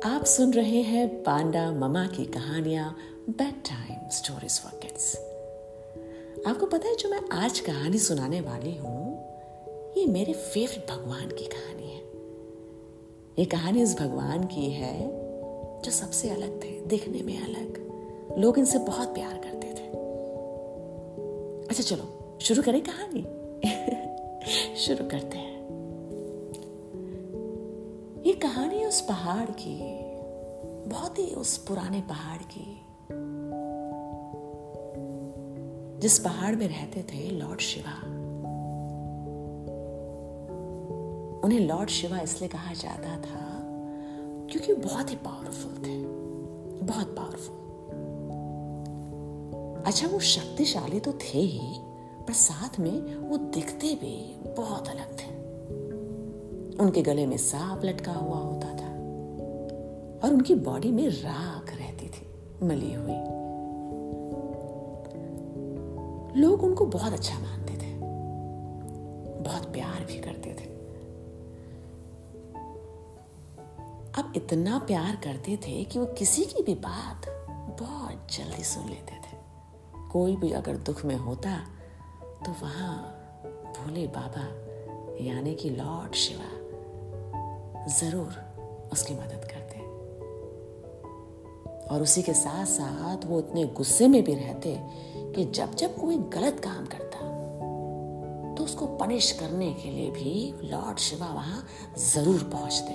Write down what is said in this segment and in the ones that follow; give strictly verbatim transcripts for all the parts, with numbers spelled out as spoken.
आप सुन रहे हैं पांडा ममा की कहानियां bed time stories for kids. आपको पता है जो मैं आज कहानी सुनाने वाली हूँ ये मेरे फेवरेट भगवान की कहानी है। ये कहानी उस भगवान की है जो सबसे अलग थे, दिखने में अलग, लोग इनसे बहुत प्यार करते थे। अच्छा चलो शुरू करें कहानी। शुरू करते हैं। ये कहानी उस पहाड़ की, बहुत ही उस पुराने पहाड़ की, जिस पहाड़ में रहते थे लॉर्ड शिवा। उन्हें लॉर्ड शिवा इसलिए कहा जाता था क्योंकि बहुत ही पावरफुल थे, बहुत पावरफुल। अच्छा वो शक्तिशाली तो थे ही, पर साथ में वो दिखते भी बहुत अलग थे। उनके गले में सांप लटका हुआ होता था और उनकी बॉडी में राख रहती थी, मली हुई। लोग उनको बहुत अच्छा मानते थे, बहुत प्यार भी करते थे। अब इतना प्यार करते थे कि वो किसी की भी बात बहुत जल्दी सुन लेते थे। कोई भी अगर दुख में होता तो वहां भोले बाबा यानी कि लॉर्ड शिवा जरूर उसकी मदद करते। और उसी के साथ साथ वो इतने गुस्से में भी रहते कि जब जब कोई गलत काम करता तो उसको पनिश करने के लिए भी लॉर्ड शिवा वहां जरूर पहुंचते।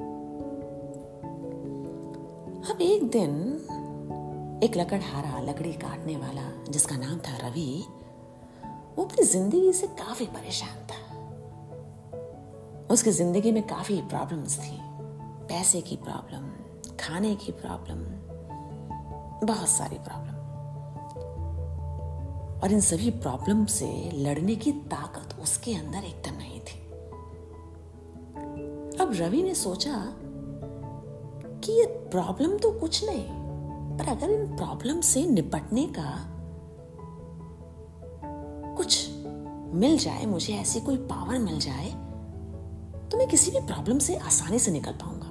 अब एक दिन एक लकड़हारा, लकड़ी काटने वाला जिसका नाम था रवि, वो अपनी जिंदगी से काफी परेशान था। उसकी जिंदगी में काफी प्रॉब्लम्स थी, पैसे की प्रॉब्लम, खाने की प्रॉब्लम, बहुत सारी प्रॉब्लम। और इन सभी प्रॉब्लम से लड़ने की ताकत उसके अंदर एकदम नहीं थी। अब रवि ने सोचा कि ये प्रॉब्लम तो कुछ नहीं, पर अगर इन प्रॉब्लम से निपटने का कुछ मिल जाए, मुझे ऐसी कोई पावर मिल जाए तो मैं किसी भी प्रॉब्लम से आसानी से निकल पाऊंगा।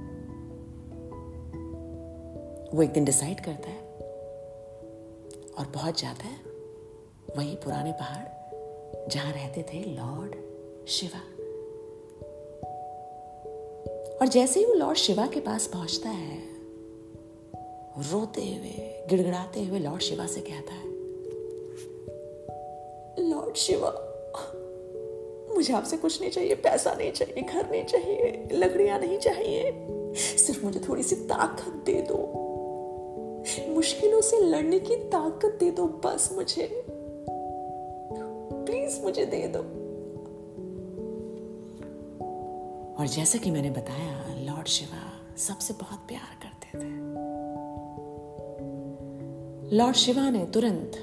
वो एक दिन डिसाइड करता है और पहुंच जाता है वही पुराने पहाड़ जहां रहते थे लॉर्ड शिवा। और जैसे ही वो लॉर्ड शिवा के पास पहुंचता है, रोते हुए, गिड़गिड़ाते हुए लॉर्ड शिवा से कहता है, लॉर्ड शिवा, मुझे आपसे कुछ नहीं चाहिए, पैसा नहीं चाहिए, घर नहीं चाहिए, लकड़ियां नहीं चाहिए, सिर्फ मुझे थोड़ी सी ताकत दे दो, मुश्किलों से लड़ने की ताकत दे दो, बस मुझे, प्लीज मुझे दे दो। और जैसे कि मैंने बताया, लॉर्ड शिवा सबसे बहुत प्यार करते थे। लॉर्ड शिवा ने तुरंत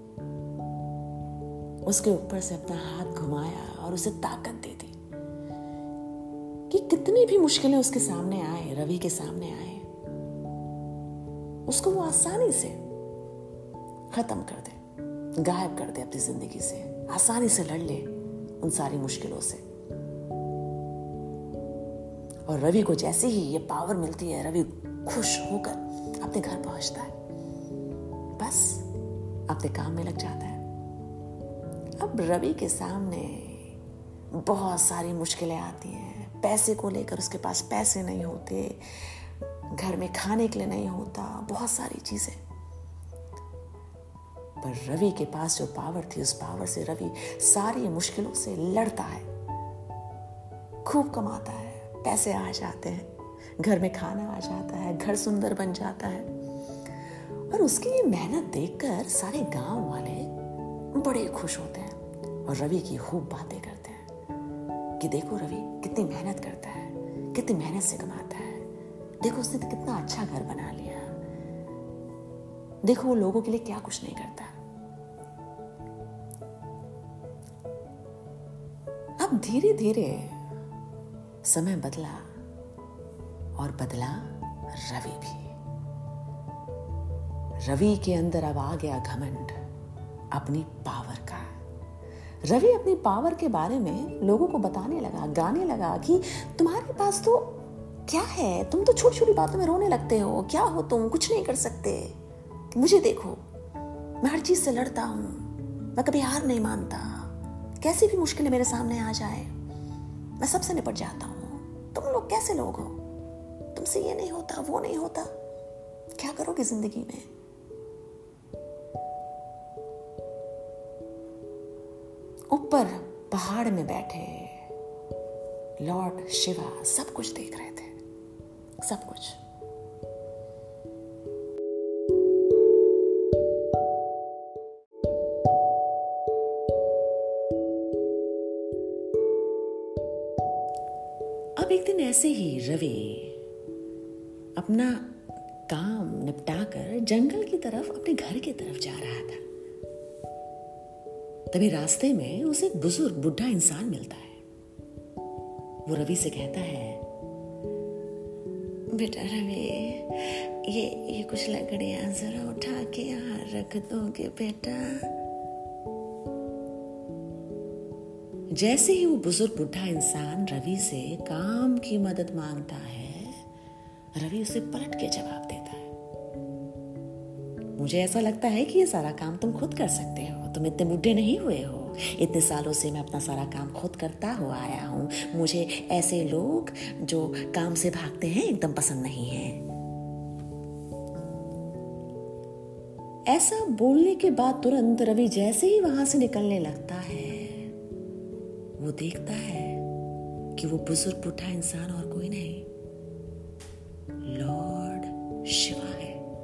उसके ऊपर से अपना हाथ घुमाया और उसे ताकत दे दी कि कितनी भी मुश्किलें उसके सामने आए, रवि के सामने आए, उसको वो आसानी से खत्म कर दे, गायब कर दे अपनी जिंदगी से, आसानी से लड़ ले उन सारी मुश्किलों से। और रवि को जैसे ही ये पावर मिलती है, रवि खुश होकर अपने घर पहुंचता है, बस अपने काम में लग जाता है। अब रवि के सामने बहुत सारी मुश्किलें आती हैं। पैसे को लेकर उसके पास पैसे नहीं होते, घर में खाने के लिए नहीं होता, बहुत सारी चीजें। पर रवि के पास जो पावर थी, उस पावर से रवि सारी मुश्किलों से लड़ता है, खूब कमाता है, पैसे आ जाते हैं, घर में खाना आ जाता है, घर सुंदर बन जाता है। और उसकी ये मेहनत देखकर सारे गांव वाले बड़े खुश होते हैं और रवि की खूब बातें करते हैं कि देखो रवि कितनी मेहनत करता है, कितनी मेहनत से कमाता है, देखो उसने तो कितना अच्छा घर बना लिया, देखो वो लोगों के लिए क्या कुछ नहीं करता। अब धीरे धीरे समय बदला और बदला रवि भी। रवि के अंदर अब आ गया घमंड अपनी पावर का। रवि अपनी पावर के बारे में लोगों को बताने लगा, गाने लगा कि तुम्हारे पास तो क्या है, तुम तो छोटी छोटी बातों में रोने लगते हो, क्या हो तुम, कुछ नहीं कर सकते, मुझे देखो, मैं हर चीज से लड़ता हूं, मैं कभी हार नहीं मानता, कैसी भी मुश्किलें मेरे सामने आ जाए मैं सबसे निपट जाता हूं। तुम लोग कैसे लोग हो, तुमसे ये नहीं होता, वो नहीं होता, क्या करोगे जिंदगी में। ऊपर पहाड़ में बैठे लॉर्ड शिवा सब कुछ देख रहे थे, सब कुछ। अब एक दिन ऐसे ही रवि अपना काम निपटाकर जंगल की तरफ, अपने घर की तरफ जा रहा था। तभी रास्ते में उसे एक बुजुर्ग बुढ़ा इंसान मिलता है। वो रवि से कहता है, बेटा रवि, ये ये कुछ लकड़ियां जरा उठा के यहाँ रख दोगे बेटा। जैसे ही वो बुजुर्ग बुढ़ा इंसान रवि से काम की मदद मांगता है, रवि उसे पलट के जवाब देता है, मुझे ऐसा लगता है कि ये सारा काम तुम खुद कर सकते हो, तुम इतने बूढ़े नहीं हुए हो, इतने सालों से मैं अपना सारा काम खुद करता हुआ आया हूं, मुझे ऐसे लोग जो काम से भागते हैं एकदम पसंद नहीं है। ऐसा बोलने के बाद तुरंत रवि जैसे ही वहां से निकलने लगता है, वो देखता है कि वो बुजुर्ग बूढ़ा इंसान और कोई नहीं, लॉर्ड शिवा है।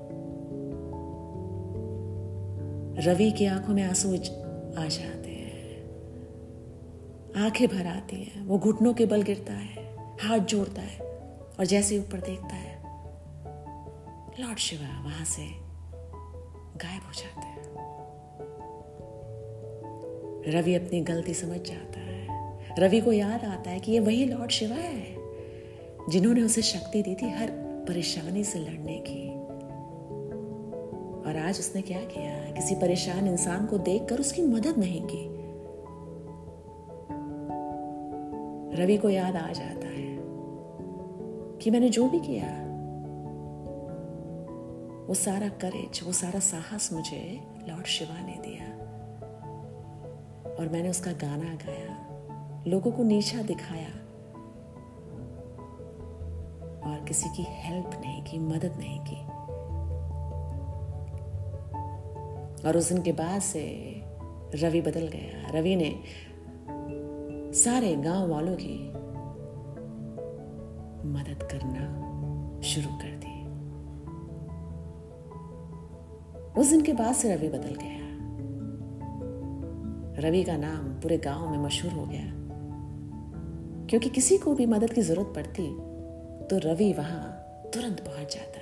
रवि की आंखों में आंसू आ जाते हैं, आंखें भर आती हैं, वो घुटनों के बल गिरता है, हाथ जोड़ता है और जैसे ऊपर देखता है, लॉर्ड शिवा वहां से गायब हो जाते हैं। रवि अपनी गलती समझ जाता है। रवि को याद आता है कि ये वही लॉर्ड शिवा है जिन्होंने उसे शक्ति दी थी हर परेशानी से लड़ने की। और आज उसने क्या किया, किसी परेशान इंसान को देखकर उसकी मदद नहीं की। रवि को याद आ जाता है कि मैंने जो भी किया, वो सारा करेज, वो सारा साहस मुझे लॉर्ड शिवा ने दिया। और मैंने उसका गाना गाया, लोगों को नीचा दिखाया और किसी की हेल्प नहीं की, मदद नहीं की। और उस दिन के बाद से रवि बदल गया। रवि ने सारे गांव वालों की मदद करना शुरू कर दी। उस दिन के बाद से रवि बदल गया। रवि का नाम पूरे गांव में मशहूर हो गया, क्योंकि किसी को भी मदद की जरूरत पड़ती तो रवि वहां तुरंत पहुंच जाता।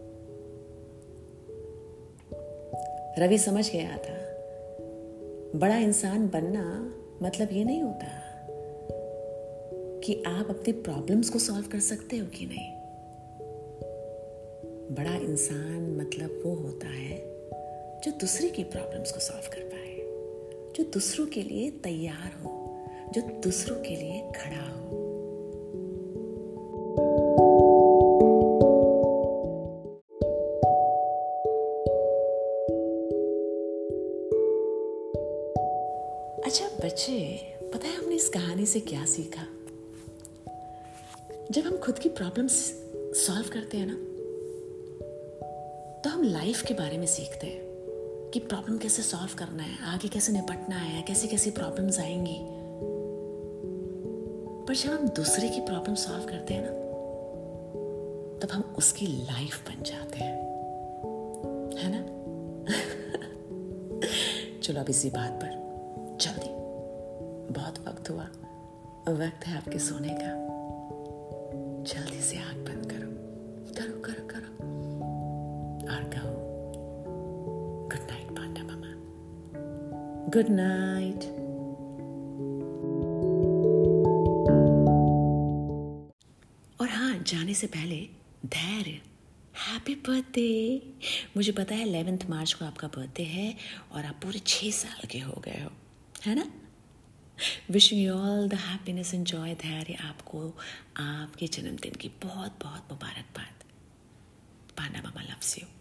रवि समझ गया था, बड़ा इंसान बनना मतलब ये नहीं होता कि आप अपनी प्रॉब्लम्स को सॉल्व कर सकते हो कि नहीं। बड़ा इंसान मतलब वो होता है जो दूसरे की प्रॉब्लम्स को सॉल्व कर पाए, जो दूसरों के लिए तैयार हो, जो दूसरों के लिए खड़ा हो। अच्छा बच्चे, पता है हमने इस कहानी से क्या सीखा? जब हम खुद की प्रॉब्लम्स सॉल्व करते हैं ना, तो हम लाइफ के बारे में सीखते हैं कि प्रॉब्लम कैसे सॉल्व करना है, आगे कैसे निपटना है, कैसी कैसी प्रॉब्लम्स आएंगी। पर जब हम दूसरे की प्रॉब्लम सॉल्व करते हैं ना, तब हम उसकी लाइफ बन जाते हैं, है ना? चलो अब इसी बात पर जल्दी, बहुत वक्त हुआ, वक्त है आपके सोने का। जल्दी से आंख बंद करो, करो करो करो और कहो गुड नाइट पांडा मामा, गुड नाइट। और हाँ, जाने से पहले धैर्य, हैप्पी बर्थडे। मुझे पता है ग्यारह मार्च को आपका बर्थडे है और आप पूरे छह साल के हो गए हो, है ना? Wishing you all the happiness and joy Dhairya. आपको आपके जन्मदिन की बहुत बहुत मुबारकबाद। पांडा मामा लव्स यू।